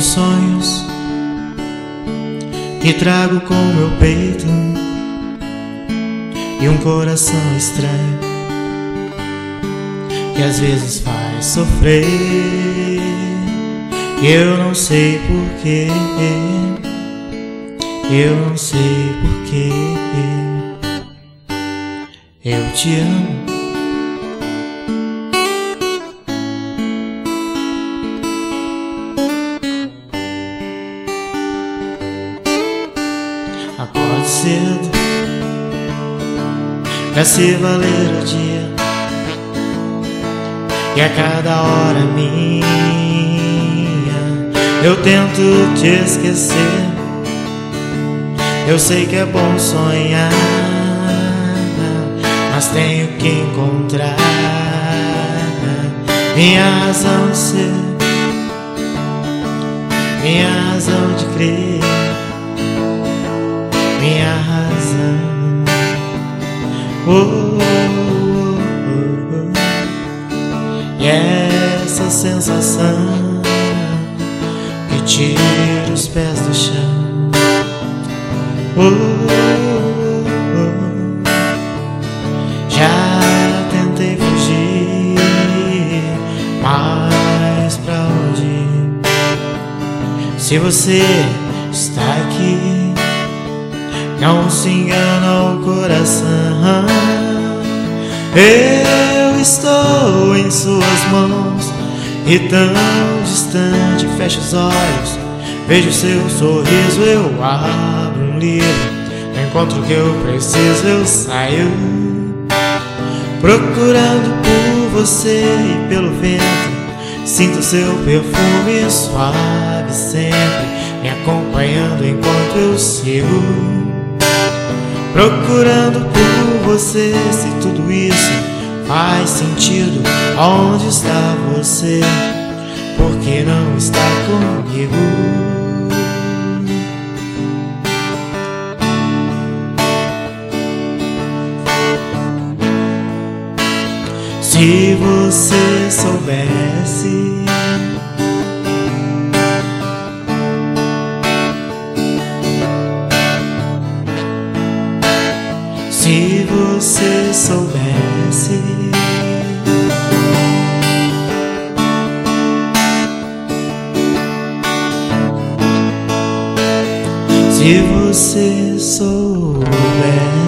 sonhos que trago com meu peito e um coração estranho que às vezes faz sofrer. Eu não sei porquê, eu não sei porquê. Eu te amo. Acorde cedo pra se valer o dia, e a cada hora minha eu tento te esquecer. Eu sei que é bom sonhar, mas tenho que encontrar minha razão de ser, minha razão de crer, minha razão. Oh, oh, oh, oh. E essa sensação que tira os pés do chão. Oh, oh, oh. Já tentei fugir, mas pra onde ir? Se você está aqui, não se engana o coração. Eu estou em suas mãos e tão distante. Fecho os olhos, vejo seu sorriso. Eu abro um livro, encontro o que eu preciso. Eu saio procurando por você e pelo vento. Sinto seu perfume suave sempre me acompanhando enquanto eu sigo procurando por você. Se tudo isso faz sentido, onde está você? Por que não está comigo? Se você soubesse se você soubesse se você soubesse